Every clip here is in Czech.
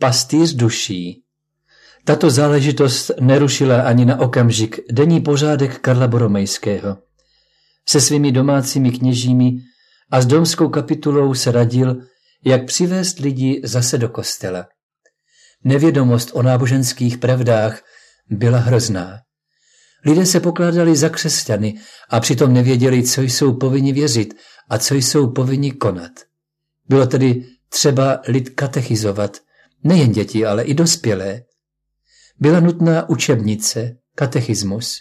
pastýř duší. Tato záležitost nerušila ani na okamžik denní pořádek Karla Boromejského. Se svými domácími kněžími a s domskou kapitulou se radil, jak přivést lidi zase do kostela. Nevědomost o náboženských pravdách byla hrozná. Lidé se pokládali za křesťany a přitom nevěděli, co jsou povinni věřit a co jsou povinni konat. Bylo tedy třeba lid katechizovat, nejen děti, ale i dospělé. Byla nutná učebnice, katechismus.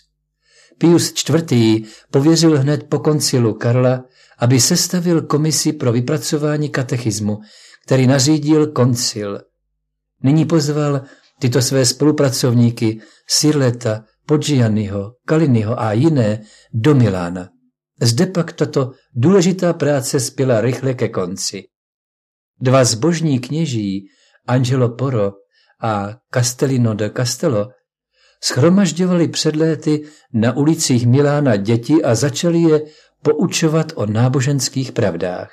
Pius IV. Pověřil hned po koncilu Karla, aby sestavil komisi pro vypracování katechismu, který nařídil koncil. Nyní pozval tyto své spolupracovníky Sirleta, Poggianiho, Caliniho a jiné do Milána. Zde pak tato důležitá práce spěla rychle ke konci. Dva zbožní kněží, Angelo Poro a Castellino de Castello, shromažďovali před léty na ulicích Milána děti a začali je poučovat o náboženských pravdách.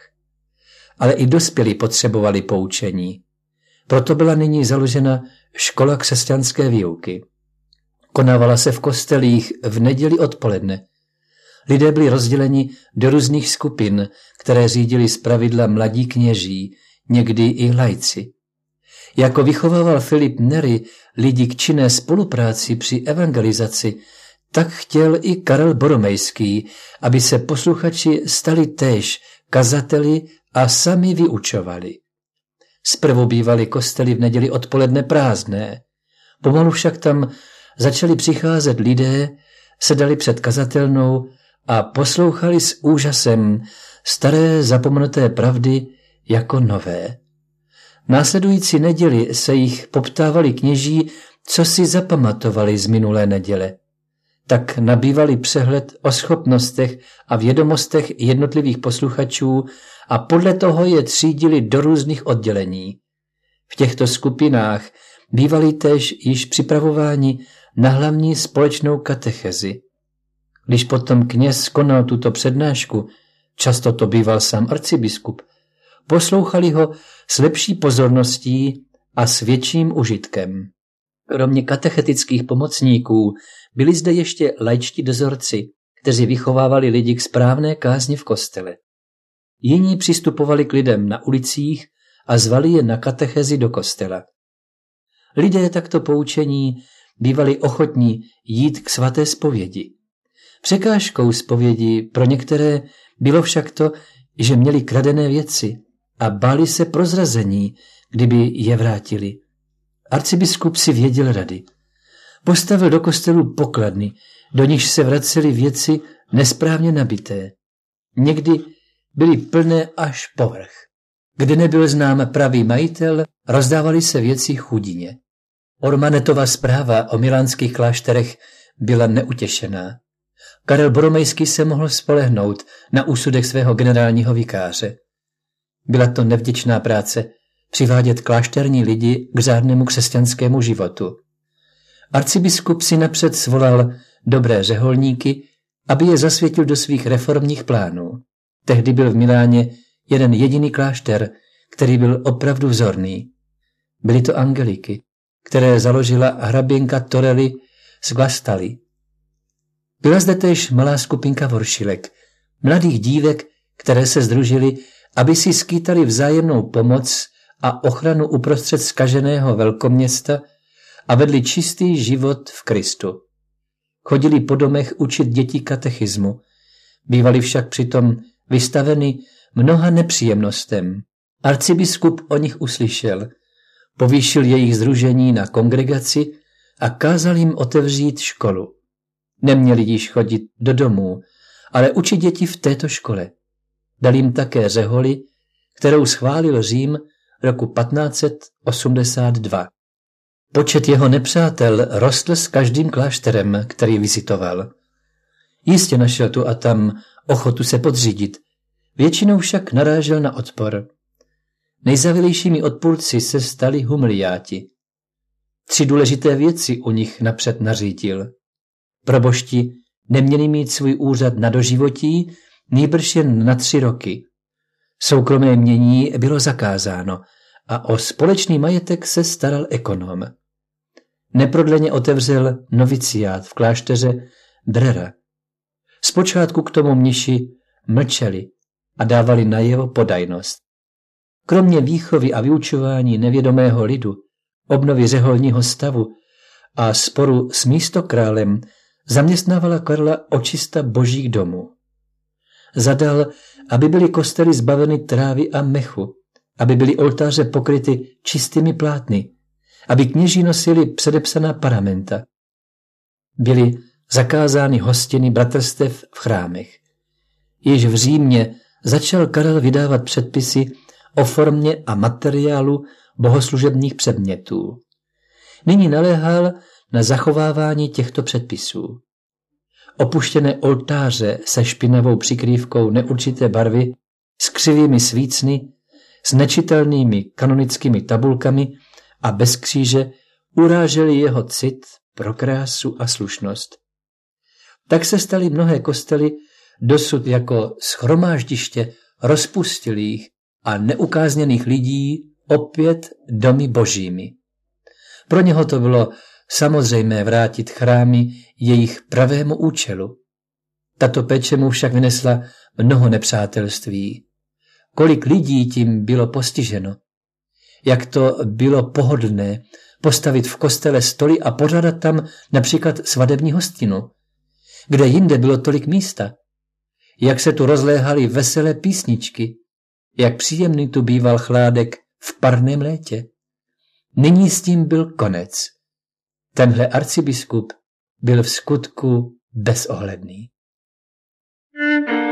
Ale i dospělí potřebovali poučení. Proto byla nyní založena škola křesťanské výuky. Konávala se v kostelích v neděli odpoledne. Lidé byli rozděleni do různých skupin, které řídili zpravidla mladí kněží, někdy i laici. Jako vychovával Filip Neri lidi k činné spolupráci při evangelizaci, tak chtěl i Karel Boromejský, aby se posluchači stali též kazateli a sami vyučovali. Zprvu bývaly kostely v neděli odpoledne prázdné. Pomalu však tam začali přicházet lidé, sedali před kazatelnou a poslouchali s úžasem staré zapomenuté pravdy jako nové. Následující neděli se jich poptávali kněží, co si zapamatovali z minulé neděle. Tak nabývali přehled o schopnostech a vědomostech jednotlivých posluchačů a podle toho je třídili do různých oddělení. V těchto skupinách bývali též již připravováni na hlavní společnou katechezi. Když potom kněz konal tuto přednášku, často to býval sám arcibiskup, poslouchali ho s lepší pozorností a s větším užitkem. Kromě katechetických pomocníků byli zde ještě laičtí dozorci, kteří vychovávali lidi k správné kázni v kostele. Jiní přistupovali k lidem na ulicích a zvali je na katechezi do kostela. Lidé takto poučení bývali ochotní jít k svaté zpovědi. Překážkou zpovědi pro některé bylo však to, že měli kradené věci a báli se prozrazení, kdyby je vrátili. Arcibiskup si věděl rady. Postavil do kostelu pokladny, do nichž se vracely věci nesprávně nabité. Někdy byly plné až povrch. Kde nebyl znám pravý majitel, rozdávali se věci chudině. Ormanetova zpráva o milánských klášterech byla neutěšená. Karel Boromejský se mohl spolehnout na úsudek svého generálního vikáře. Byla to nevděčná práce přivádět klášterní lidi k řádnému křesťanskému životu. Arcibiskup si napřed svolal dobré řeholníky, aby je zasvětil do svých reformních plánů. Tehdy byl v Miláně jeden jediný klášter, který byl opravdu vzorný. Byly to angeliky, které založila hraběnka Torelli z Guastalla. Byla zde též malá skupinka voršilek, mladých dívek, které se sdružily, aby si skýtali vzájemnou pomoc a ochranu uprostřed zkaženého velkoměsta a vedli čistý život v Kristu. Chodili po domech učit děti katechismu, bývali však přitom vystaveni mnoha nepříjemnostem. Arcibiskup o nich uslyšel, povýšil jejich sdružení na kongregaci a kázal jim otevřít školu. Neměli již chodit do domů, ale učit děti v této škole. Dal jim také řeholi, kterou schválil Řím roku 1582. Počet jeho nepřátel rostl s každým klášterem, který vizitoval. Jistě našel tu a tam ochotu se podřídit, většinou však narážel na odpor. Nejzavilejšími odpůrci se stali humiliáti. 3 důležité věci u nich napřed nařídil. Probošti neměli mít svůj úřad na doživotí, nýbrž jen na 3 roky. Soukromé mění bylo zakázáno a o společný majetek se staral ekonom. Neprodleně otevřel noviciát v klášteře Brera. Zpočátku k tomu mniši mlčeli a dávali najevo podajnost. Kromě výchovy a vyučování nevědomého lidu, obnovy řeholního stavu a sporu s místokrálem zaměstnávala Karla očista božích domů. Zadal, aby byly kostely zbaveny trávy a mechu, aby byly oltáře pokryty čistými plátny, aby kněží nosili předepsaná paramenta. Byly zakázány hostiny bratrstev v chrámech. Již v Římě začal Karel vydávat předpisy o formě a materiálu bohoslužebních předmětů. Nyní naléhal na zachovávání těchto předpisů. Opuštěné oltáře se špinavou přikrývkou neurčité barvy, s křivými svícny, s nečitelnými kanonickými tabulkami a bez kříže uráželi jeho cit pro krásu a slušnost. Tak se staly mnohé kostely dosud jako shromáždiště rozpustilých a neukázněných lidí opět domy božími. Pro něho to bylo samozřejmé vrátit chrámy jejich pravému účelu. Tato péče mu však vynesla mnoho nepřátelství. Kolik lidí tím bylo postiženo. Jak to bylo pohodlné postavit v kostele stoly a pořádat tam například svadební hostinu. Kde jinde bylo tolik místa. Jak se tu rozléhaly veselé písničky. Jak příjemný tu býval chládek v parném létě. Nyní s tím byl konec. Tenhle arcibiskup byl v skutku bezohledný.